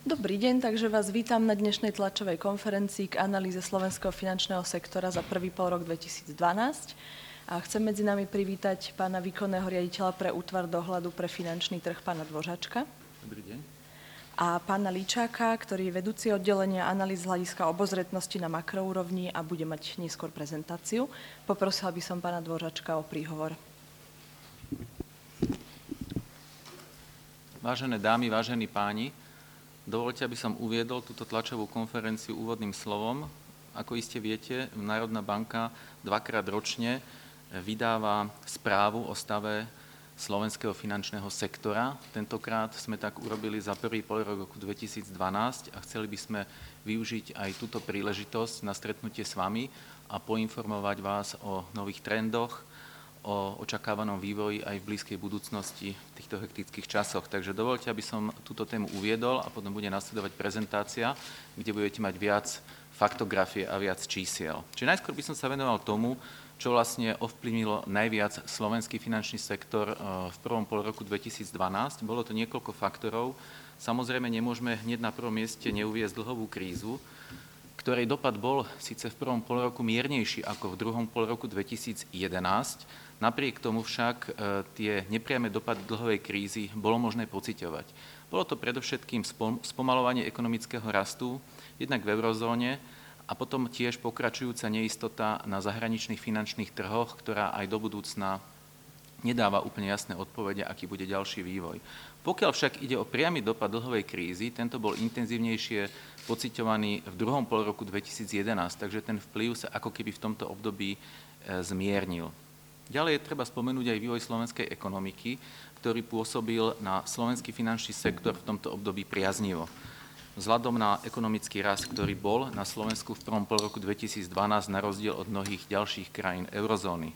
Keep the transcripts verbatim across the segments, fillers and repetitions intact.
Dobrý deň, takže vás vítam na dnešnej tlačovej konferencii k analýze slovenského finančného sektora za prvý polrok dvetisícdvanásť. A chcem medzi nami privítať pána výkonného riaditeľa pre útvar dohľadu pre finančný trh, pána Dvořáčka. Dobrý deň. A pána Líčáka, ktorý je vedúci oddelenia analýz z hľadiska obozretnosti na makroúrovni a bude mať neskôr prezentáciu. Poprosila by som pána Dvořáčka o príhovor. Vážené dámy, vážení páni, dovoľte, aby som uviedol túto tlačovú konferenciu úvodným slovom. Ako iste viete, Národná banka dvakrát ročne vydáva správu o stave slovenského finančného sektora. Tentokrát sme tak urobili za prvý polrok roku dvetisícdvanásť a chceli by sme využiť aj túto príležitosť na stretnutie s vami a poinformovať vás o nových trendoch, o očakávanom vývoji aj v blízkej budúcnosti v týchto hektických časoch. Takže dovoľte, aby som túto tému uviedol a potom bude nasledovať prezentácia, kde budete mať viac faktografie a viac čísiel. Čiže najskôr by som sa venoval tomu, čo vlastne ovplyvnilo najviac slovenský finančný sektor v prvom pol roku dvetisícdvanásť. Bolo to niekoľko faktorov. Samozrejme, nemôžeme hneď na prvom mieste neuviesť dlhovú krízu, ktorej dopad bol síce v prvom pol roku miernejší ako v druhom pol roku dvetisícjedenásť. Napriek tomu však tie nepriame dopady dlhovej krízy bolo možné pociťovať. Bolo to predovšetkým spomalovanie ekonomického rastu, jednak v eurozóne, a potom tiež pokračujúca neistota na zahraničných finančných trhoch, ktorá aj do budúcna nedáva úplne jasné odpovede, aký bude ďalší vývoj. Pokiaľ však ide o priamy dopad dlhovej krízy, tento bol intenzívnejšie pociťovaný v druhom pol roku dvetisícjedenásť, takže ten vplyv sa ako keby v tomto období zmiernil. Ďalej je treba spomenúť aj vývoj slovenskej ekonomiky, ktorý pôsobil na slovenský finančný sektor v tomto období priaznivo. Vzhľadom na ekonomický rast, ktorý bol na Slovensku v prvom pol roku dvetisícdvanásť na rozdiel od mnohých ďalších krajín eurozóny.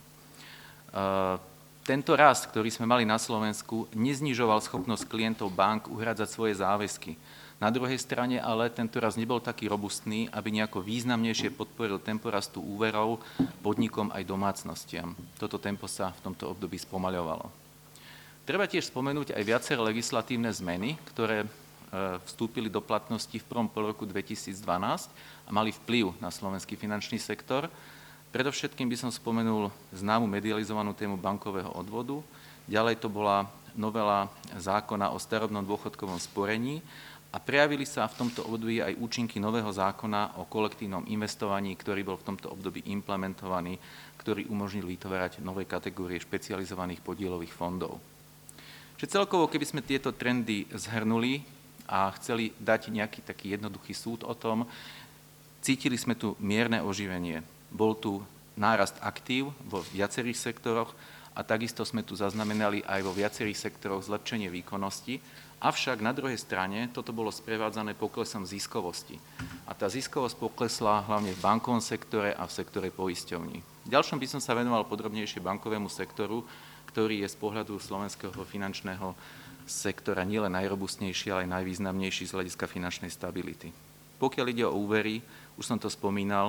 Tento rast, ktorý sme mali na Slovensku, neznižoval schopnosť klientov bank uhradzať svoje záväzky. Na druhej strane ale tento rast nebol taký robustný, aby nejako významnejšie podporil tempo rastu úverov podnikom aj domácnostiam. Toto tempo sa v tomto období spomaľovalo. Treba tiež spomenúť aj viaceré legislatívne zmeny, ktoré vstúpili do platnosti v prvom pol roku dvetisícdvanásť a mali vplyv na slovenský finančný sektor. Predovšetkým by som spomenul známu medializovanú tému bankového odvodu. Ďalej to bola novela zákona o starobnom dôchodkovom sporení a prejavili sa v tomto období aj účinky nového zákona o kolektívnom investovaní, ktorý bol v tomto období implementovaný, ktorý umožnil vytvárať nové kategórie špecializovaných podielových fondov. Čiže celkovo, keby sme tieto trendy zhrnuli a chceli dať nejaký taký jednoduchý súd o tom, cítili sme tu mierne oživenie. Bol tu nárast aktív vo viacerých sektoroch a takisto sme tu zaznamenali aj vo viacerých sektoroch zlepšenie výkonnosti. Avšak na druhej strane toto bolo sprevádzané poklesom ziskovosti. A tá ziskovosť poklesla hlavne v bankovom sektore a v sektore poisťovní. Ďalšom by som sa venoval podrobnejšie bankovému sektoru, ktorý je z pohľadu slovenského finančného sektora nielen najrobustnejší, ale aj najvýznamnejší z hľadiska finančnej stability. Pokiaľ ide o úvery, už som to spomínal,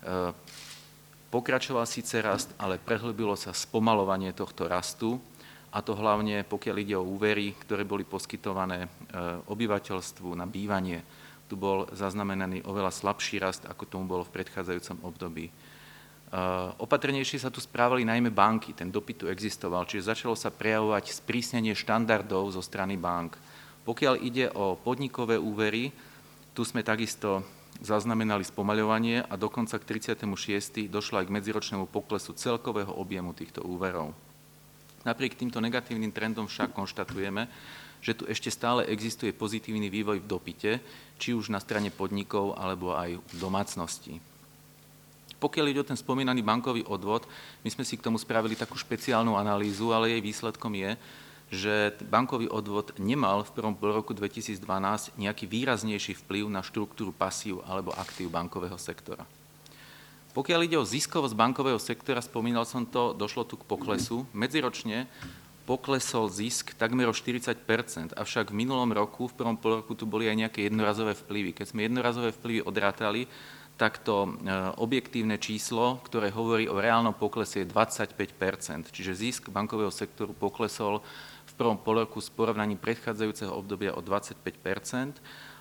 pokračoval síce rast, ale prehlbilo sa spomalovanie tohto rastu, a to hlavne pokiaľ ide o úvery, ktoré boli poskytované obyvateľstvu na bývanie. Tu bol zaznamenaný oveľa slabší rast, ako tomu bolo v predchádzajúcom období. Opatrnejšie sa tu správali najmä banky, ten dopyt tu existoval, čiže začalo sa prejavovať sprísnenie štandardov zo strany bank. Pokiaľ ide o podnikové úvery, tu sme takisto zaznamenali spomaľovanie a dokonca k tridsiatemu šiestemu došlo aj k medziročnému poklesu celkového objemu týchto úverov. Napriek týmto negatívnym trendom však konštatujeme, že tu ešte stále existuje pozitívny vývoj v dopyte, či už na strane podnikov alebo aj v domácnosti. Pokiaľ ide o ten spomínaný bankový odvod, my sme si k tomu spravili takú špeciálnu analýzu, ale jej výsledkom je, že bankový odvod nemal v prvom pol roku dvetisícdvanásť nejaký výraznejší vplyv na štruktúru pasív alebo aktív bankového sektora. Pokiaľ ide o ziskovosť bankového sektora, spomínal som to, došlo tu k poklesu. Medziročne poklesol zisk takmer o štyridsať percent, avšak v minulom roku, v prvom pol roku, tu boli aj nejaké jednorazové vplyvy. Keď sme jednorazové vplyvy odrátali, tak to objektívne číslo, ktoré hovorí o reálnom poklese, je dvadsaťpäť percent. Čiže zisk bankového sektoru poklesol v prvom polroku s porovnaním predchádzajúceho obdobia o dvadsaťpäť percent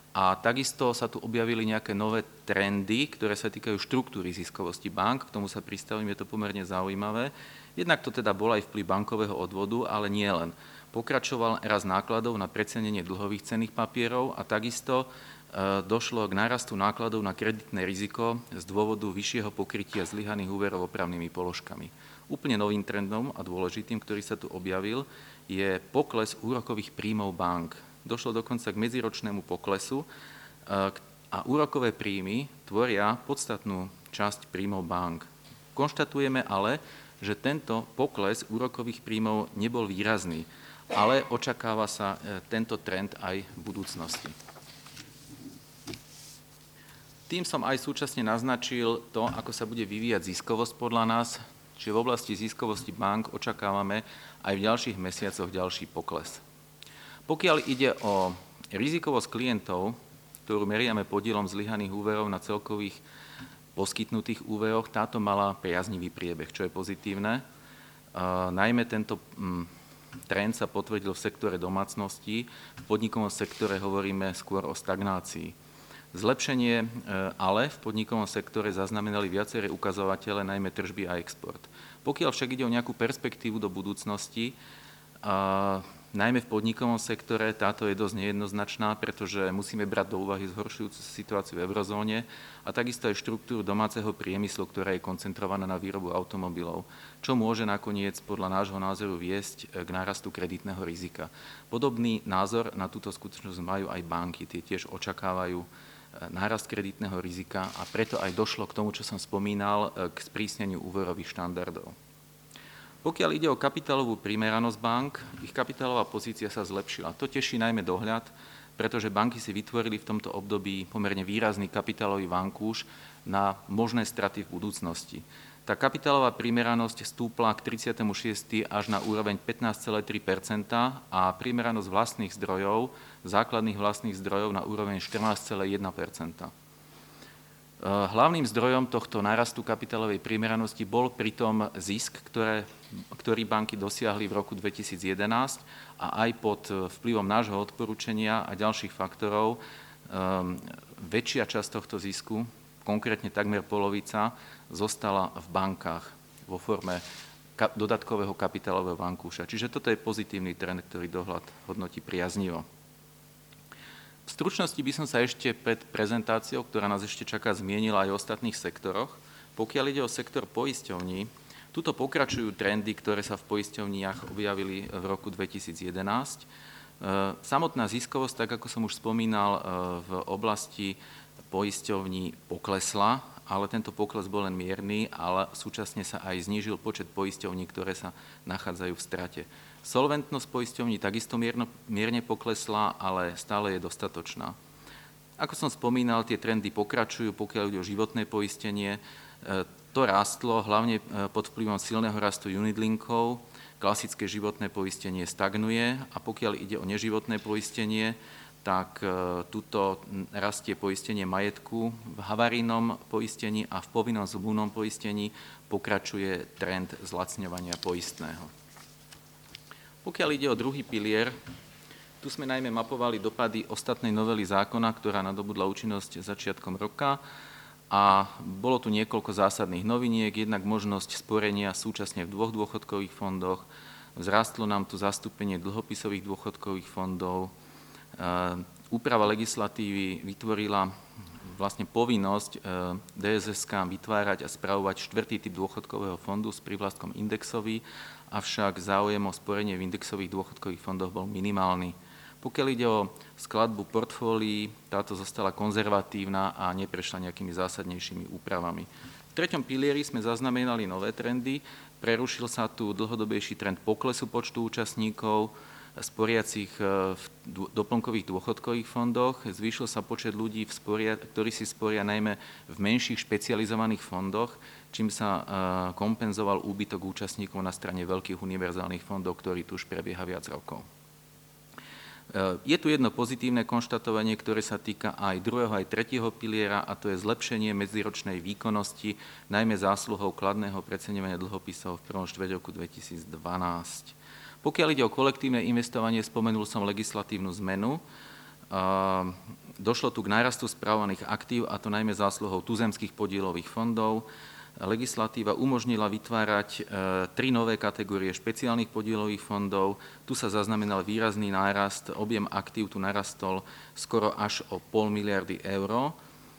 A takisto sa tu objavili nejaké nové trendy, ktoré sa týkajú štruktúry ziskovosti bank. K tomu sa pristavím, je to pomerne zaujímavé. Jednak to teda bol aj vplyv bankového odvodu, ale nie len. Pokračoval rast nákladov na precenenie dlhových cenných papierov a takisto e, došlo k nárastu nákladov na kreditné riziko z dôvodu vyššieho pokrytia zlyhaných úverov opravnými položkami. Úplne novým trendom a dôležitým, ktorý sa tu objavil, je pokles úrokových príjmov bank. Došlo dokonca k medziročnému poklesu e, a úrokové príjmy tvoria podstatnú časť príjmov bank. Konštatujeme ale, že tento pokles úrokových príjmov nebol výrazný, ale očakáva sa tento trend aj v budúcnosti. Tým som aj súčasne naznačil to, ako sa bude vyvíjať ziskovosť podľa nás, čiže v oblasti ziskovosti bank očakávame aj v ďalších mesiacoch ďalší pokles. Pokiaľ ide o rizikovosť klientov, ktorú meriame podielom zlyhaných úverov na celkových poskytnutých úveroch, táto mala priaznivý priebeh, čo je pozitívne. Najmä tento trend sa potvrdil v sektore domácností, v podnikovom sektore hovoríme skôr o stagnácii. Zlepšenie ale v podnikovom sektore zaznamenali viaceré ukazovatele, najmä tržby a export. Pokiaľ však ide o nejakú perspektívu do budúcnosti, najmä v podnikovom sektore táto je dosť nejednoznačná, pretože musíme brať do úvahy zhoršujúcu situáciu v eurozóne a takisto aj štruktúru domáceho priemyslu, ktorá je koncentrovaná na výrobu automobilov, čo môže nakoniec podľa nášho názoru viesť k nárastu kreditného rizika. Podobný názor na túto skutočnosť majú aj banky, tie tiež očakávajú nárast kreditného rizika a preto aj došlo k tomu, čo som spomínal, k sprísneniu úverových štandardov. Pokiaľ ide o kapitálovú primeranosť bank, ich kapitálová pozícia sa zlepšila. To teší najmä dohľad, pretože banky si vytvorili v tomto období pomerne výrazný kapitálový vankúš na možné straty v budúcnosti. Tá kapitálová primeranosť stúpla k tridsiatemu šiestemu až na úroveň pätnásť celá tri percenta a primeranosť vlastných zdrojov, základných vlastných zdrojov na úroveň štrnásť celá jeden percenta. Hlavným zdrojom tohto nárastu kapitálovej primeranosti bol pritom zisk, ktoré, ktorý banky dosiahli v roku dvetisíc jedenásť a aj pod vplyvom nášho odporúčania a ďalších faktorov um, väčšia časť tohto zisku, konkrétne takmer polovica, zostala v bankách vo forme ka- dodatkového kapitálového vankúša. Čiže toto je pozitívny trend, ktorý dohľad hodnotí priaznivo. V stručnosti by som sa ešte pred prezentáciou, ktorá nás ešte čaká, zmienila aj o ostatných sektoroch. Pokiaľ ide o sektor poisťovní, tuto pokračujú trendy, ktoré sa v poisťovniach objavili v roku dvetisíc jedenásť. Samotná ziskovosť, tak ako som už spomínal, v oblasti poisťovní poklesla, ale tento pokles bol len mierny, ale súčasne sa aj znížil počet poisťovní, ktoré sa nachádzajú v strate. Solventnosť poisťovní takisto mierno, mierne poklesla, ale stále je dostatočná. Ako som spomínal, tie trendy pokračujú, pokiaľ ide o životné poistenie. To rástlo hlavne pod vplyvom silného rastu unitlinkov, klasické životné poistenie stagnuje a pokiaľ ide o neživotné poistenie, tak tuto rastie poistenie majetku. V havarijnom poistení a v povinnom zmluvnom poistení pokračuje trend zlacňovania poistného. Pokiaľ ide o druhý pilier, tu sme najmä mapovali dopady ostatnej novely zákona, ktorá nadobudla účinnosť začiatkom roka a bolo tu niekoľko zásadných noviniek, jednak možnosť sporenia súčasne v dvoch dôchodkových fondoch, vzrástlo nám tu zastúpenie dlhopisových dôchodkových fondov, úprava legislatívy vytvorila vlastne povinnosť dé es es ká vytvárať a spravovať štvrtý typ dôchodkového fondu s prívlastkom indexový, avšak záujem o sporenie v indexových dôchodkových fondoch bol minimálny. Pokiaľ ide o skladbu portfólií, táto zostala konzervatívna a neprešla nejakými zásadnejšími úpravami. V treťom pilieri sme zaznamenali nové trendy, prerušil sa tu dlhodobejší trend poklesu počtu účastníkov sporiacich v doplnkových dôchodkových fondoch. Zvýšil sa počet ľudí, v sporia, ktorí si sporia najmä v menších špecializovaných fondoch, čím sa kompenzoval úbytok účastníkov na strane veľkých univerzálnych fondov, ktorý tu už prebieha viac rokov. Je tu jedno pozitívne konštatovanie, ktoré sa týka aj druhého, aj tretieho piliera, a to je zlepšenie medziročnej výkonnosti, najmä zásluhou kladného preceňovania dlhopisov v prvom štvrť roku dvetisíc dvanásť. Pokiaľ ide o kolektívne investovanie, spomenul som legislatívnu zmenu. Došlo tu k nárastu spravovaných aktív, a to najmä zásluhou tuzemských podielových fondov. Legislatíva umožnila vytvárať tri nové kategórie špeciálnych podielových fondov. Tu sa zaznamenal výrazný nárast, objem aktív tu narastol skoro až o pol miliardy eur.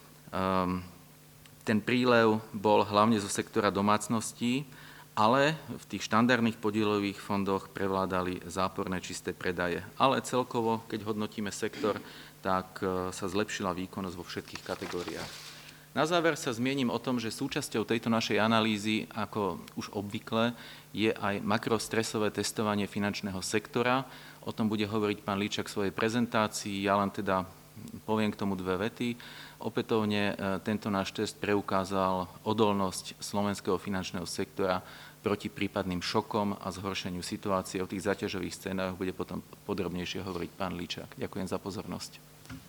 Ten prílev bol hlavne zo sektora domácností, ale v tých štandardných podielových fondoch prevládali záporné čisté predaje. Ale celkovo, keď hodnotíme sektor, tak sa zlepšila výkonnosť vo všetkých kategóriách. Na záver sa zmienim o tom, že súčasťou tejto našej analýzy, ako už obvykle, je aj makrostresové testovanie finančného sektora. O tom bude hovoriť pán Líčak v svojej prezentácii, ja len teda poviem k tomu dve vety. Opätovne tento náš test preukázal odolnosť slovenského finančného sektora proti prípadným šokom a zhoršeniu situácie. O tých záťažových scénách bude potom podrobnejšie hovoriť pán Líčak. Ďakujem za pozornosť.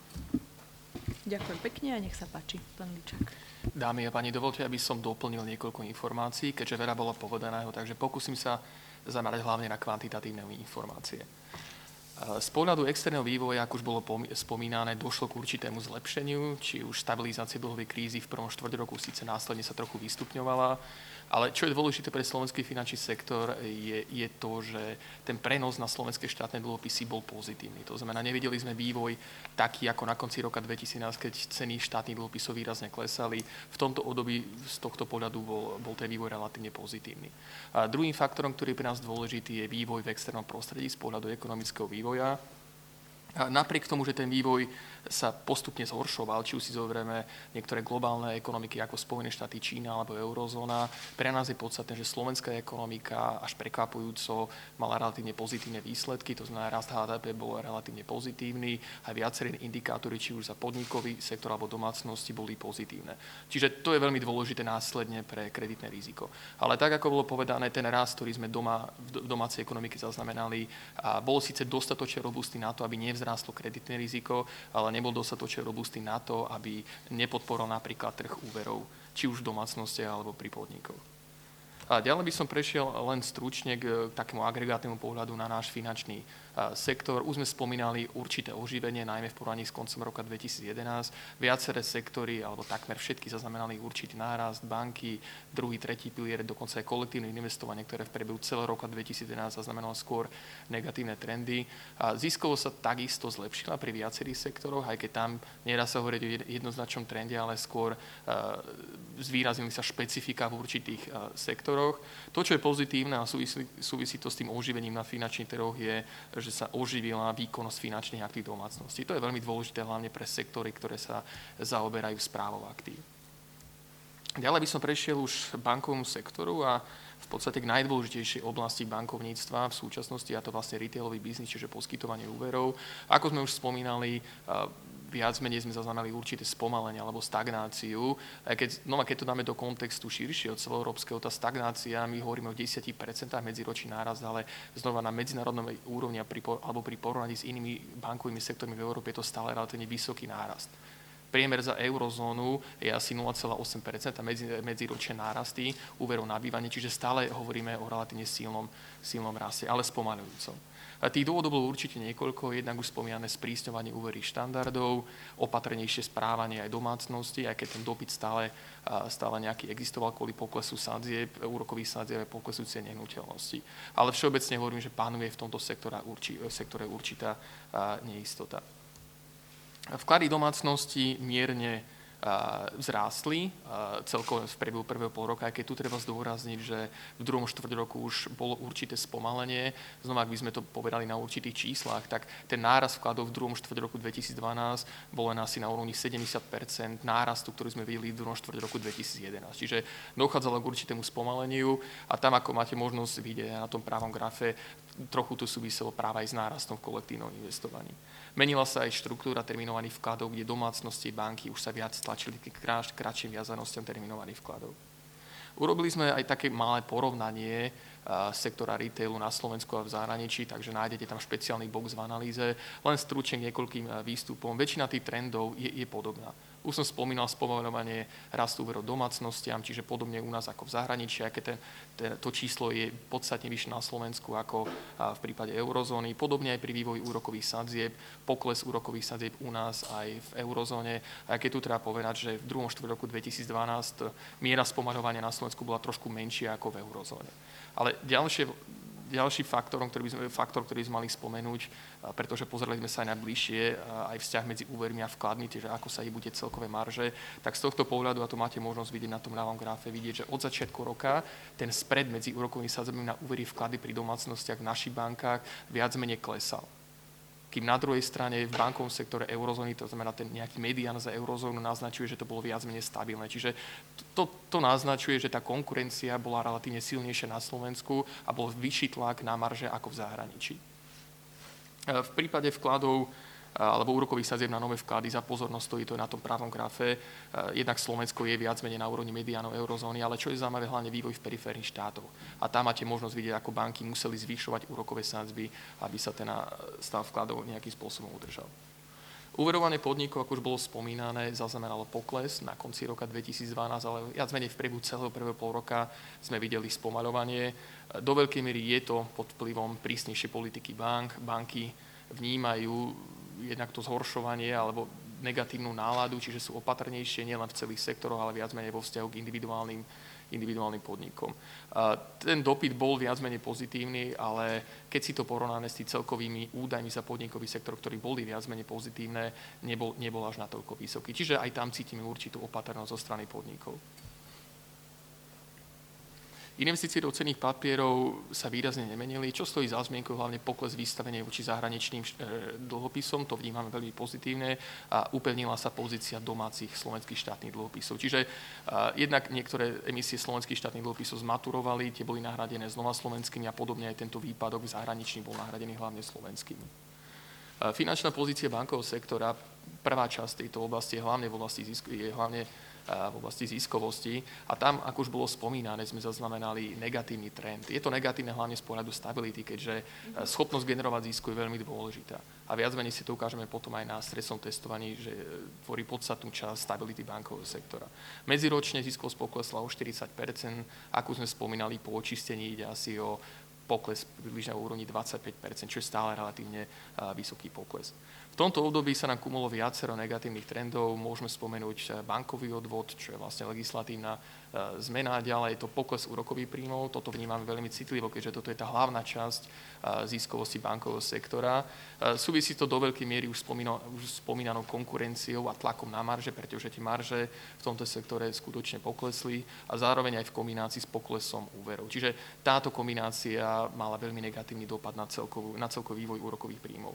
Ďakujem pekne a nech sa páči, pán Líčak. Dámy a páni, dovolte, aby som doplnil niekoľko informácií, keďže veľa bolo povedaného, takže pokúsim sa zamerať hlavne na kvantitatívne informácie. Z pohľadu externého vývoja, ako už bolo spomínané, došlo k určitému zlepšeniu, či už stabilizácie dlhovej krízy v prvom štvrť roku síce následne sa trochu vystupňovala, ale čo je dôležité pre slovenský finančný sektor je, je to, že ten prenos na slovenské štátne dlhopisy bol pozitívny. To znamená, nevideli sme vývoj taký ako na konci roka dvetisícjdenásť, keď ceny štátnych dlhopisov výrazne klesali. V tomto období z tohto pohľadu bol, bol ten vývoj relatívne pozitívny. A druhým faktorom, ktorý je pre nás dôležitý, je vývoj v externom prostredí z pohľadu ekonomického vývoja. A napriek tomu, že ten vývoj sa postupne zhoršoval, či už si zoberieme niektoré globálne ekonomiky ako Spojené štáty, Čína alebo eurozóna, pre nás je podstatné, že slovenská ekonomika až prekvapujúco mala relatívne pozitívne výsledky, to znamená, rast há dé pé bol relatívne pozitívny a viaceré indikátory, či už za podnikový sektor alebo domácnosti, boli pozitívne. Čiže to je veľmi dôležité následne pre kreditné riziko. Ale tak, ako bolo povedané, ten rast, ktorý sme doma, v domácej ekonomike zaznamenali, bol síce dostatočne robustný na to, aby nevzrástlo kreditné riziko, ale nebol dostatočne robustný na to, aby nepodporil napríklad trh úverov, či už v domácnosti alebo pri podnikoch. A ďalej by som prešiel len stručne k takému agregátnemu pohľadu na náš finančný sektor. Už sme spomínali určité oživenie, najmä v porovnaní s koncom roka dvetisícjedenásť. Viaceré sektory, alebo takmer všetky, zaznamenali určitý nárast, banky, druhý, tretí pilier, dokonca aj kolektívne investovanie, ktoré v priebehu celého roka dvetisícjedenásť zaznamenalo skôr negatívne trendy. A ziskovo sa takisto zlepšila pri viacerých sektoroch, aj keď tam nedá sa hovoriť o jednoznačnom trende, ale skôr zvýraznili sa špecifika v určitých sektoroch. To, čo je pozitívne a súvisí, súvisí to s tým oživením na finančných trhoch, je, že sa oživila výkonnosť finančných aktív domácností. To je veľmi dôležité hlavne pre sektory, ktoré sa zaoberajú správou aktív. Ďalej by som prešiel už bankovému sektoru a v podstate k najdôležitejšej oblasti bankovníctva v súčasnosti, a to vlastne retailový biznis, čiže poskytovanie úverov. Ako sme už spomínali, viac menej sme zaznamenali určité spomalenie alebo stagnáciu. Keď, no a keď to dáme do kontextu širšieho celoeurópskeho, tá stagnácia, my hovoríme o desať percent medziročný nárast, ale znova na medzinárodnej úrovni alebo pri porovnaní s inými bankovými sektormi v Európe je to stále relatívne vysoký nárast. Priemer za eurozónu je asi nula celá osem percent medzi, medziročné nárasty úverov na bývanie, čiže stále hovoríme o relatívne silnom, silnom raste, ale spomalujúcom. A tých dôvodov bolo určite niekoľko, jednak už spomínané sprísňovanie úverových štandardov, opatrnejšie správanie aj domácnosti, aj keď ten dopyt stále, stále nejaký existoval kvôli poklesu sadzieb, úrokových sadzieb a poklesu cien nehnuteľností. Ale všeobecne hovorím, že panuje v tomto sektore, urči, sektore určitá neistota. Vklady domácnosti mierne vzrástli celkovo v priebehu prvého pol roka, aj keď tu treba zdôrazniť, že v druhom štvrť roku už bolo určité spomalenie. Znova, ak by sme to povedali na určitých číslach, tak ten nárast vkladov v druhom štvrť roku dvetisícdvanásť bol len asi na úrovni sedemdesiat percent nárastu, ktorý sme videli v druhom štvrť roku dvetisícjedenásť. Čiže dochádzalo k určitému spomaleniu a tam, ako máte možnosť vidieť na tom právom grafe, trochu to súviselo práve aj s nárastom v kolektívnom investovaní. Menila sa aj štruktúra terminovaných vkladov, kde domácnosti banky už sa viac tlačili k kratším viazanostiam terminovaných vkladov. Urobili sme aj také malé porovnanie sektora retailu na Slovensku a v zahraničí, takže nájdete tam špeciálny box v analýze, len stručne k niekoľkým výstupom. Väčšina tých trendov je, je podobná. Už som spomínal spomaľovanie rastu úverov domácnostiam, čiže podobne u nás ako v zahraničí, aké ten, ten, to číslo je podstatne vyššie na Slovensku ako v prípade eurozóny. Podobne aj pri vývoji úrokových sadzieb, pokles úrokových sadzieb u nás aj v eurozóne. A keď tu treba povedať, že v druhom štvrť roku dvetisícdvanásť miera spomaľovania na Slovensku bola trošku menšia ako v eurozóne. Ale ďalšie Ďalší faktor, ktorý by sme, faktor, ktorý sme mali spomenúť, pretože pozerali sme sa aj na bližšie, aj vzťah medzi úvermi a vkladmi, čiže ako sa bude celkové marže, tak z tohto pohľadu, a to máte možnosť vidieť na tom ľavom grafe, vidieť, že od začiatku roka ten spread medzi úrokovými sadzbami na úvery vklady pri domácnostiach v našich bankách viac menej klesal. Kým na druhej strane v bankovom sektore eurozóny, to znamená ten nejaký medián za eurozónu, naznačuje, že to bolo viac menej stabilné. Čiže to, to naznačuje, že tá konkurencia bola relatívne silnejšia na Slovensku a bol vyšší tlak na marže ako v zahraničí. V prípade vkladov alebo úrokových sadzieb na nové vklady, za pozornosť stojí to na tom pravom grafe. Jednak Slovensko je viac menej na úrovni mediánov eurozóny, ale čo je zaujímavé, hlavne vývoj v periférnych štátoch. A tam máte možnosť vidieť, ako banky museli zvyšovať úrokové sadzby, aby sa ten stav vkladov nejakým spôsobom udržal. Úverovanie podnikov, ako už bolo spomínané, zaznamenalo pokles na konci roka dvetisícdvanásť, ale viac menej v priebehu celého prvého pol roka sme videli spomaľovanie. Do veľkej miery je to pod vplyvom prísnejšej politiky bank. Banky vnímajú jednak to zhoršovanie alebo negatívnu náladu, čiže sú opatrnejšie nielen v celých sektoroch, ale viac menej vo vzťahu k individuálnym, individuálnym podnikom. A ten dopyt bol viac menej pozitívny, ale keď si to porovnáme s tými celkovými údajmi za podnikový sektor, ktorí boli viac menej pozitívne, nebol, nebol až natoľko vysoký. Čiže aj tam cítime určitú opatrnosť zo strany podnikov. Investície do cenných papierov sa výrazne nemenili, čo stojí za zmienku, hlavne pokles vystavenia voči zahraničným dlhopisom, to vnímame veľmi pozitívne a upevnila sa pozícia domácich slovenských štátnych dlhopisov. Čiže uh, jednak niektoré emisie slovenských štátnych dlhopisov zmaturovali, tie boli nahradené znova slovenskými a podobne aj tento výpadok zahraničný bol nahradený hlavne slovenskými. Uh, finančná pozícia bankového sektora, prvá časť tejto oblasti je hlavne v oblasti zisku, je hlavne v oblasti ziskovosti a tam, ako už bolo spomínané, sme zaznamenali negatívny trend. Je to negatívne hlavne z pohľadu stability, keďže schopnosť generovať zisku je veľmi dôležitá. A viac menej si to ukážeme potom aj na stresnom testovaní, že tvorí podstatnú časť stability bankového sektora. Medziročne ziskovosť poklesla o štyridsať percent, ako sme spomínali, po očistení ide asi o pokles približne o úrovni dvadsaťpäť percent, čo je stále relatívne vysoký pokles. V tomto období sa nám kumulo viacero negatívnych trendov. Môžeme spomenúť bankový odvod, čo je vlastne legislatívna zmena. Ďalej je to pokles úrokových príjmov. Toto vnímame veľmi citlivo, keďže toto je tá hlavná časť ziskovosti bankového sektora. Súvisí to do veľkej miery už, spomíno, už spomínanou konkurenciou a tlakom na marže, pretože tie marže v tomto sektore skutočne poklesli a zároveň aj v kombinácii s poklesom úverov. Čiže táto kombinácia mala veľmi negatívny dopad na, celkovú, na celkový vývoj úrokových príjmov.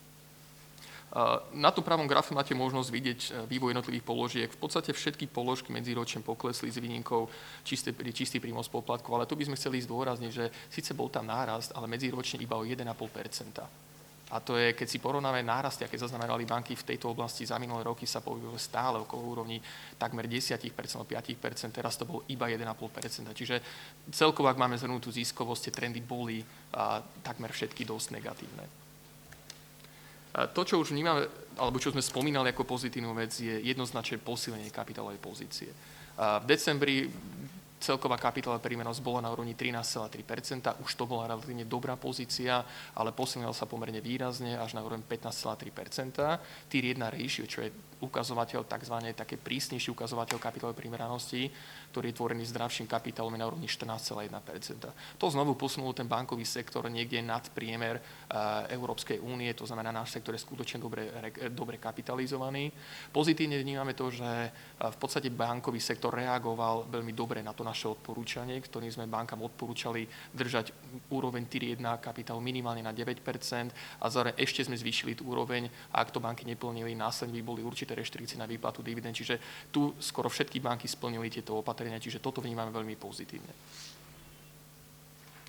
Na tom pravom grafe máte možnosť vidieť vývoj jednotlivých položiek. V podstate všetky položky medziročne poklesli s výnimkou čistý, čistý príjmov z poplatkov, ale tu by sme chceli zdôrazniť, že síce bol tam nárast, ale medziročne iba o jeden celá päť percenta. A to je, keď si porovnáme nárasty, aké zaznamenali banky v tejto oblasti za minulé roky, sa pohybovali stále okolo úrovni takmer desať percent, päť percent, teraz to bolo iba jeden celá päť percenta. Čiže celkovo, ak máme zhrnutú ziskovosť, tie trendy boli a, takmer všetky dosť negatívne. To, čo už vnímame, alebo čo sme spomínali ako pozitívnu vec, je jednoznačne posilnenie kapitálovej pozície. V decembri celková kapitálová príjmenosť bola na úrovni trinásť celá tri percenta, už to bola relatívne dobrá pozícia, ale posilnila sa pomerne výrazne až na úroveň pätnásť celá tri percenta. Tier jeden ratio, čo je ukazovateľ, takzvané také prísnejší ukazovateľ kapitálovej primeranosti, ktorý je tvorený zdravším kapitálom na úrovni štrnásť celá jeden percenta. To znovu posunulo ten bankový sektor niekde nad priemer uh, Európskej únie, to znamená, náš sektor je skutočne dobre, dobre kapitalizovaný. Pozitívne vnímame to, že uh, v podstate bankový sektor reagoval veľmi dobre na to naše odporúčanie, ktorým sme bankám odporúčali držať úroveň tier jeden kapitálu minimálne na deväť percent a zároveň ešte sme zvýšili tú úroveň, a ak to banky neplnili, následne by boli určité reštrikcie na výplatu dividend, čiže tu skoro všetky banky splnili tieto opatrenia, čiže toto vnímame veľmi pozitívne.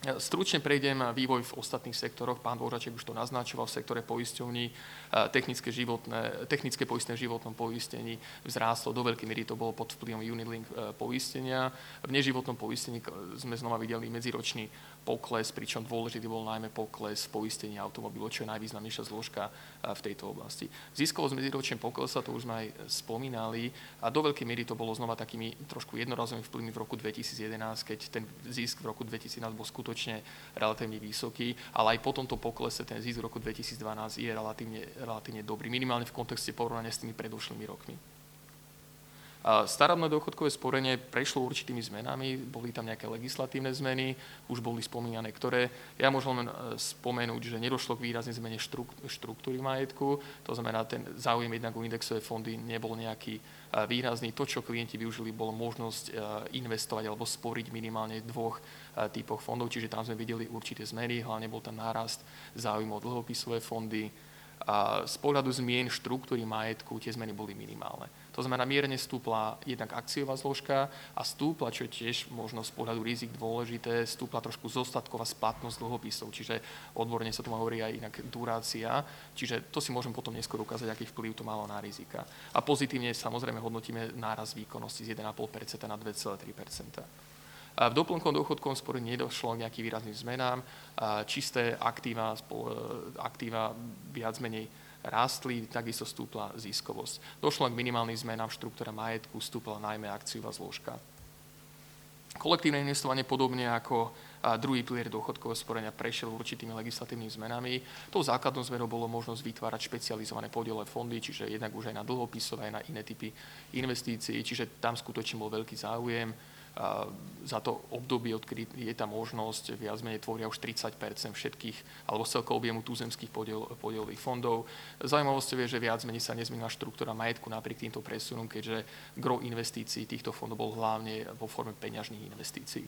Stručne prejdem vývoj v ostatných sektoroch. Pán Dvořáček už to naznačoval v sektore poisťovní. Technické, životné, technické poistné v životnom poistení vzrástlo. Do veľkej miery to bolo pod vplyvom Unilink poistenia. V neživotnom poistení sme znova videli medziročný pokles, pričom dôležitý bol najmä pokles v poistení automobilov, čo je najvýznamnejšia zložka v tejto oblasti. Ziskovosť medziročne poklesa, to už sme aj spomínali, a do veľkej miery to bolo znova takými trošku jednorazovými vplyvmi v roku dvetisícjedenásť, keď ten zisk v roku dvetisícjedenásť bol skutočne relatívne vysoký, ale aj po tomto poklese ten zisk v roku dvetisícdvanásť je relatívne, relatívne dobrý, minimálne v kontexte porovnania s tými predošlými rokmi. Starobné dôchodkové sporenie prešlo určitými zmenami, boli tam nejaké legislatívne zmeny, už boli spomínané ktoré. Ja môžem len spomenúť, že nedošlo k výraznej zmene štruktúry majetku, to znamená, ten záujem jednak o indexové fondy nebol nejaký výrazný. To, čo klienti využili, bolo možnosť investovať alebo sporiť minimálne v dvoch typoch fondov, čiže tam sme videli určité zmeny, hlavne bol tam nárast záujmu o dlhopisové fondy. A z pohľadu zmien štruktúry majetku tie zmeny boli minimálne. To znamená, mierne stúpla jednak akciová zložka a stúpla, čo je tiež možno z pohľadu rizik dôležité, stúpla trošku zostatková splatnosť dlhopisov, čiže odborne sa tomu hovorí aj inak durácia, čiže to si môžem potom neskôr ukázať, aký vplyv to malo na rizika. A pozitívne samozrejme hodnotíme náraz výkonnosti z jeden a pol percenta na dva celé tri percenta. V doplnkovom dôchodkovom spore nedošlo k nejakým výrazným zmenám. Čisté aktíva, aktíva viac menej rástli, takisto stúpla ziskovosť. Došlo k minimálnym zmenám v štruktúre majetku, stúpla najmä akciová zložka. Kolektívne investovanie podobne ako druhý pilier dôchodkového sporenia prešiel určitými legislatívnymi zmenami. Tou základnou zmenou bolo možnosť vytvárať špecializované podielové fondy, čiže jednak už aj na dlhopisové, aj na iné typy investícií, čiže tam skutočne bol veľký záujem. Za to obdobie, odkedy je tá možnosť, viac menej tvoria už tridsať percent všetkých, alebo z celkového objemu tuzemských podiel, podielových fondov. Zaujímavosťou je, že viac menej sa nezmenila štruktúra majetku napriek týmto presunom, keďže gro investícií týchto fondov bol hlavne vo forme peňažných investícií.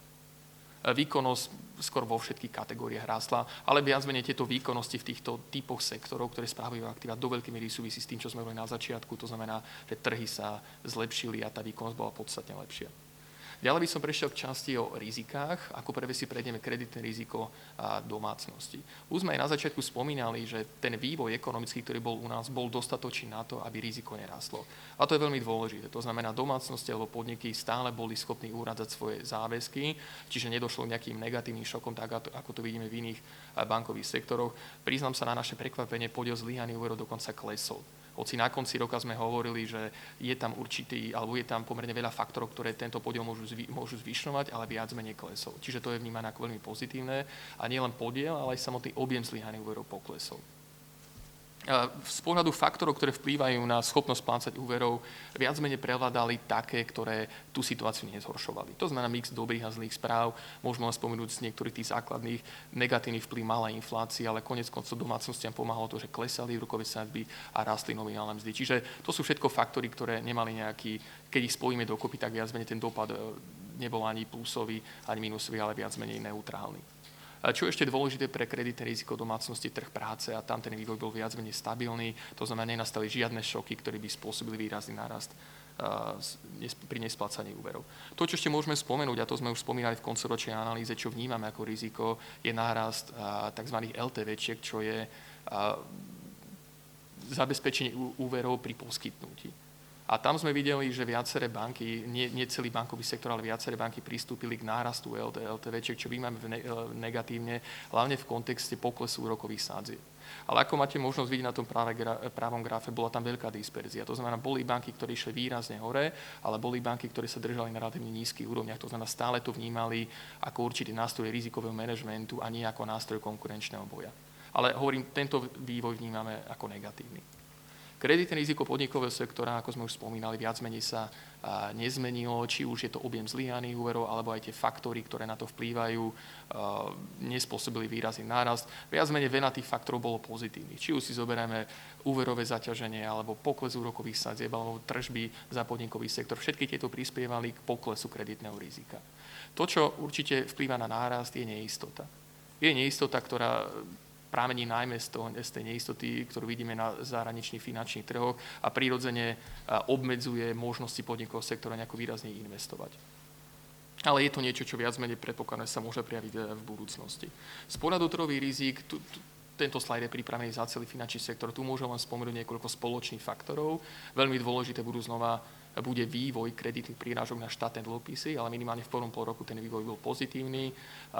Výkonnosť skoro vo všetkých kategóriách rástla, ale viac menej tieto výkonnosti v týchto typoch sektorov, ktoré správajú aktíva, do veľkej miery súvisí s tým, čo sme hovorili na začiatku, to znamená, že trhy sa zlepšili a tá výkonnosť bola podstatne lepšia. Ďalej by som prešiel k časti o rizikách. Ako prvé si prejdeme kreditné riziko a domácnosti. Už sme aj na začiatku spomínali, že ten vývoj ekonomický, ktorý bol u nás, bol dostatočný na to, aby riziko nerastlo. A to je veľmi dôležité. To znamená, domácnosti alebo podniky stále boli schopní uhradzať svoje záväzky, čiže nedošlo k nejakým negatívnym šokom, tak ako to vidíme v iných bankových sektoroch. Priznám sa, na naše prekvapenie, podiel zlyhaných úverov dokonca klesol. Hoci na konci roka sme hovorili, že je tam určitý, alebo je tam pomerne veľa faktorov, ktoré tento podiel môžu, zvy, môžu zvyšovať, ale viac menej klesol. Čiže to je vnímané ako veľmi pozitívne a nie len podiel, ale aj samotný objem zlyhaných úverov poklesol. Z pohľadu faktorov, ktoré vplývajú na schopnosť splácať úverov, viac menej prevládali také, ktoré tú situáciu nezhoršovali. To znamená mix dobrých a zlých správ. Môžeme len spomenúť z niektorých tých základných negatívnych vplyv malá inflácia, ale konec koncov domácnostiam pomáhalo to, že klesali úrokové sadzby a rástli nominálne mzdy. Čiže to sú všetko faktory, ktoré nemali nejaký, keď ich spojíme dokopy, tak viac menej ten dopad nebol ani plusový, ani minusový, ale viac menej neutrálny. Čo je ešte dôležité pre kreditné riziko domácnosti, trh práce, a tam ten vývoj bol viac menej stabilný, to znamená, nenastali žiadne šoky, ktoré by spôsobili výrazný nárast pri nesplácaní úverov. To, čo ešte môžeme spomenúť, a to sme už spomínali v koncoročnej analýze, čo vnímame ako riziko, je nárast tzv. LTVčiek, čo je zabezpečenie úverov pri poskytnutí. A tam sme videli, že viaceré banky, nie, nie celý bankový sektor, ale viaceré banky pristúpili k nárastu LTVčiek, čo vnímame negatívne, hlavne v kontexte poklesu úrokových sádzieb. Ale ako máte možnosť vidieť na tom práve, právom grafe, bola tam veľká disperzia. To znamená, boli banky, ktoré išli výrazne hore, ale boli banky, ktoré sa držali na relatívne nízkych úrovniach. To znamená, stále to vnímali ako určitý nástroj rizikového manažmentu a nie ako nástroj konkurenčného boja. Ale hovorím, tento vývoj vnímame ako negatívny. Kreditné riziko podnikového sektora, ako sme už spomínali, viac menej sa nezmenilo, či už je to objem zlyhaných úverov, alebo aj tie faktory, ktoré na to vplývajú, nespôsobili výrazný nárast. Viac menej veľa tých faktorov bolo pozitívnych. Či už si zoberieme úverové zaťaženie, alebo pokles úrokových sadzieb, alebo tržby za podnikový sektor. Všetky tieto prispievali k poklesu kreditného rizika. To, čo určite vplýva na nárast, je neistota. Je neistota, ktorá prámení najmä z, toho, z tej neistoty, ktorú vidíme na zahraničných finančných trhoch a prirodzene obmedzuje možnosti podnikového sektora nejako výrazne investovať. ale je to niečo, čo viac menej predpokladne sa môže prejaviť v budúcnosti. Z pohľadu trhových rizík, tu, tu, tento slajd je pripravený za celý finančný sektor, tu môžem len spomenúť niekoľko spoločných faktorov. Veľmi dôležité budú znova bude vývoj kreditných prírážok na štátne dlhopisy, ale minimálne v prvom pol roku ten vývoj bol pozitívny.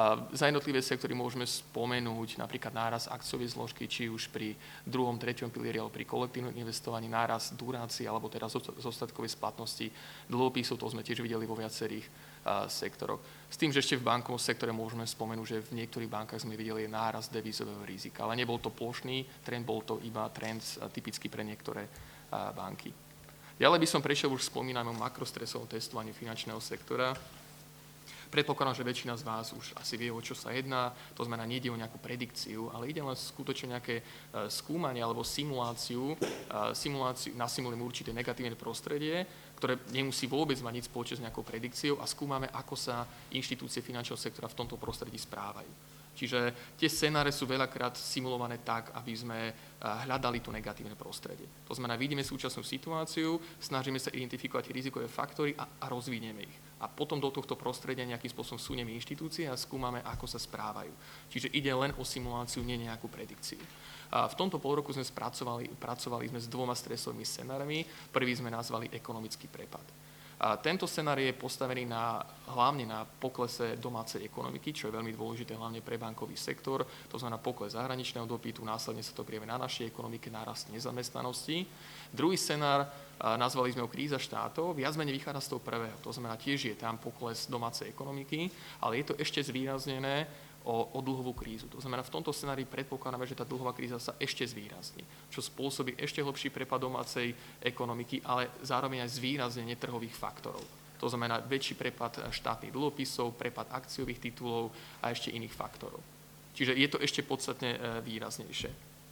Za jednotlivé sektory môžeme spomenúť napríklad náraz akciovej zložky, či už pri druhom, treťom pilieri alebo pri kolektívnom investovaní, náraz durácie alebo teda zostatkovej splatnosti dlhopisov, to sme tiež videli vo viacerých sektoroch. S tým, že ešte v bankovom sektore môžeme spomenúť, že v niektorých bankách sme videli náraz devízového rizika, ale nebol to plošný trend, bol to iba trend typický pre niektoré banky. Ďalej by som prešiel už spomínanému makrostresovom testovaní finančného sektora. Predpokladám, že väčšina z vás už asi vie, o čo sa jedná. To znamená, nejde o nejakú predikciu, ale ide len skutočne nejaké skúmanie alebo simuláciu. simuláciu nasimulujeme určité negatívne prostredie, ktoré nemusí vôbec mať nič spoločné s nejakou predikciou a skúmame, ako sa inštitúcie finančného sektora v tomto prostredí správajú. Čiže tie scenáre sú veľakrát simulované tak, aby sme hľadali to negatívne prostredie. To znamená, vidíme súčasnú situáciu, snažíme sa identifikovať rizikové faktory a, a rozvinieme ich. A potom do tohto prostredia nejakým spôsobom súneme inštitúcie a skúmame, ako sa správajú. Čiže ide len o simuláciu, nie nejakú predikciu. A v tomto polroku sme spracovali, pracovali sme s dvoma stresovými scenármi. Prvý sme nazvali ekonomický prepad. A tento scenár je postavený na, hlavne na poklese domácej ekonomiky, čo je veľmi dôležité hlavne pre bankový sektor. To znamená pokles zahraničného dopytu, následne sa to prieme na našej ekonomike, nárast nezamestnanosti. Druhý scenár, nazvali sme ho kríza štátov, viac menej vychádza z toho prvého. To znamená, tiež je tam pokles domácej ekonomiky, ale je to ešte zvýraznené o, o dlhovú krízu. To znamená, v tomto scenári predpokladáme, že tá dlhová kríza sa ešte zvýrazní, čo spôsobí ešte hlbší prepad domácej ekonomiky, ale zároveň aj zvýraznenie trhových faktorov. To znamená väčší prepad štátnych dlhopisov, prepad akciových titulov a ešte iných faktorov. Čiže je to ešte podstatne výraznejšie.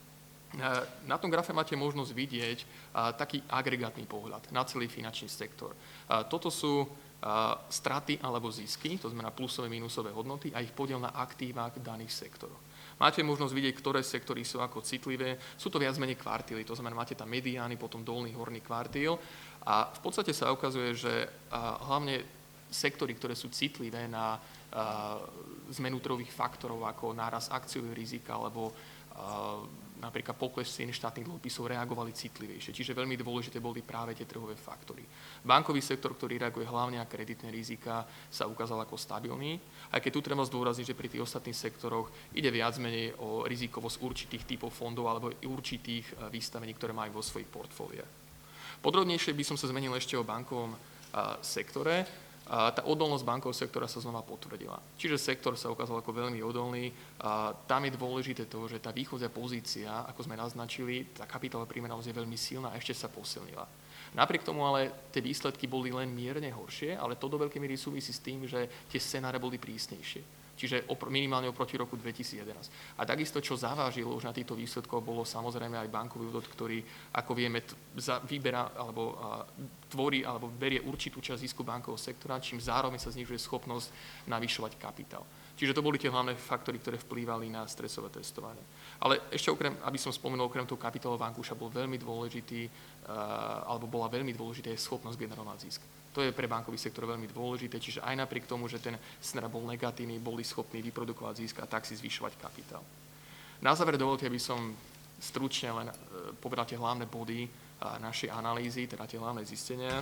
Na tom grafe máte možnosť vidieť taký agregátny pohľad na celý finančný sektor. Toto sú straty alebo zisky, to znamená plusové, minusové hodnoty a ich podiel na aktívach v daných sektoroch. Máte možnosť vidieť, ktoré sektory sú ako citlivé. Sú to viac menej kvartíly, to znamená, máte tam mediány, potom dolný, horný kvartíl. A v podstate sa ukazuje, že hlavne sektory, ktoré sú citlivé na zmenu trhových faktorov, ako náraz akciového rizika alebo napríklad pokles cien štátnych dlhopisov, reagovali citlivejšie. Čiže veľmi dôležité boli práve tie trhové faktory. Bankový sektor, ktorý reaguje hlavne na kreditné rizika, sa ukázal ako stabilný. Aj keď tu treba zdôrazniť, že pri tých ostatných sektoroch ide viac menej o rizikovosť určitých typov fondov alebo určitých vystavení, ktoré majú vo svojich portfóliách. Podrobnejšie by som sa zmenil ešte o bankovom sektore. A tá odolnosť bankového sektora sa znova potvrdila. Čiže sektor sa ukázal ako veľmi odolný. A tam je dôležité to, že tá východzia pozícia, ako sme naznačili, tá kapitálová primeravosť je veľmi silná a ešte sa posilnila. Napriek tomu ale tie výsledky boli len mierne horšie, ale to do veľkej miery súvisí s tým, že tie scenáre boli prísnejšie. Čiže minimálne oproti roku dvetisícjedenásť. A takisto, čo zavážilo už na týchto výsledkov, bolo samozrejme aj bankový úrod, ktorý, ako vieme, vyberá alebo tvorí alebo berie určitú časť zisku bankového sektora, čím zároveň sa znižuje schopnosť navyšovať kapitál. Čiže to boli tie hlavné faktory, ktoré vplývali na stresové testovanie. Ale ešte okrem, aby som spomenul, okrem toho kapitálového vankúša bol veľmi dôležitý, alebo bola veľmi dôležitá je schopnosť generovať zisk. To je pre bankový sektor veľmi dôležité, čiže aj napriek tomu, že ten scenár bol negatívny, boli schopní vyprodukovať zisk a tak si zvyšovať kapitál. Na záver dovolte, aby som stručne len povedal tie hlavné body našej analýzy, teda tie hlavné zistenia.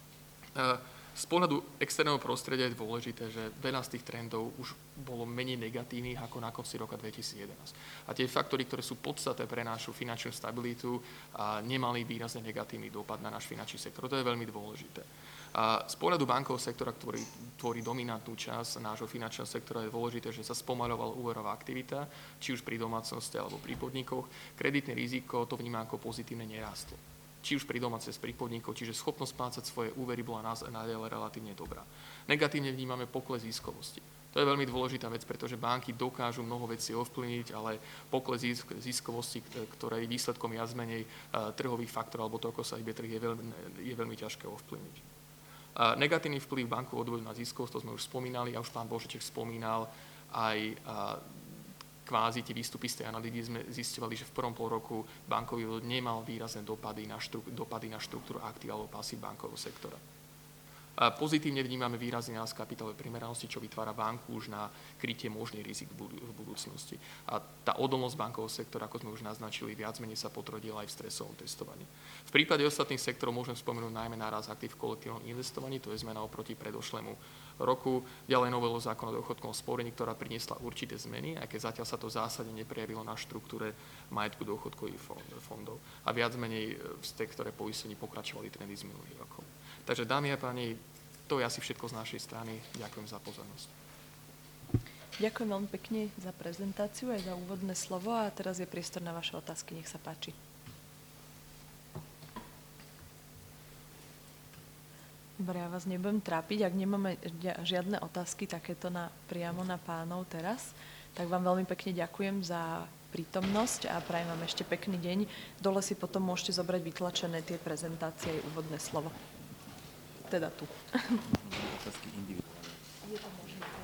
Z pohľadu externého prostredia je dôležité, že veľa z tých trendov už bolo menej negatívnych ako na konci roka dvetisícjedenásť. A tie faktory, ktoré sú podstatné pre našu finančnú stabilitu, nemali výrazne negatívny dopad na náš finančný sektor. To je veľmi dôležité. A z pohľadu bankového sektora, ktorý tvorí dominantnú časť nášho finančného sektora, je dôležité, že sa spomaľovala úverová aktivita, či už pri domácnosti alebo pri podnikoch. Kreditné riziko to vníma ako pozitívne nerástlo. Či už pri domácnosti, pri podnikoch, čiže schopnosť splácať svoje úvery bola naďalej relatívne dobrá. Negatívne vnímame pokles ziskovosti. To je veľmi dôležitá vec, pretože banky dokážu mnoho vecí ovplyvniť, ale pokles ziskovosti, ktorej výsledkom viac menej trhových faktorov alebo to, ako sa hýbe trh, je veľmi, je veľmi ťažké ovplyvniť. A negatívny vplyv bankového odvodu na ziskovosť, to sme už spomínali, a už pán Božeček spomínal aj kvázi tie výstupy z tej analýzy, sme zisťovali, že v prvom pol roku bankový úrod nemal výrazné dopady na, štru, dopady na štruktúru aktív alebo pasív bankového sektora. A pozitívne vnímame výrazný nárast kapitálovej primeranosti, čo vytvára banku už na krytie možných rizik v budúcnosti. A tá odolnosť bankového sektora, ako sme už naznačili, viac menej sa potvrdila aj v stresovom testovaní. V prípade ostatných sektorov môžem spomenúť najmä nárast aktív v kolektívnom investovaní, to je zmena oproti predošlému roku. Ďalej novelu zákona o dôchodkovom sporení, ktorá priniesla určité zmeny, aj keď zatiaľ sa to v zásade neprejavilo na štruktúre majetku dôchodkových fondov. A viac menej v sektore poistení pokračovali trendy z minulých rokov. Takže dámy a páni, to je asi všetko z našej strany. Ďakujem za pozornosť. Ďakujem veľmi pekne za prezentáciu aj za úvodné slovo a teraz je priestor na vaše otázky. Nech sa páči. Dobre, ja vás nebudem trápiť. Ak nemáme žiadne otázky takéto na, priamo na pánov teraz, tak vám veľmi pekne ďakujem za prítomnosť a prajem vám ešte pekný deň. Dole si potom môžete zobrať vytlačené tie prezentácie aj úvodné slovo. Teda tu. Otázky individuálne. Je to možné.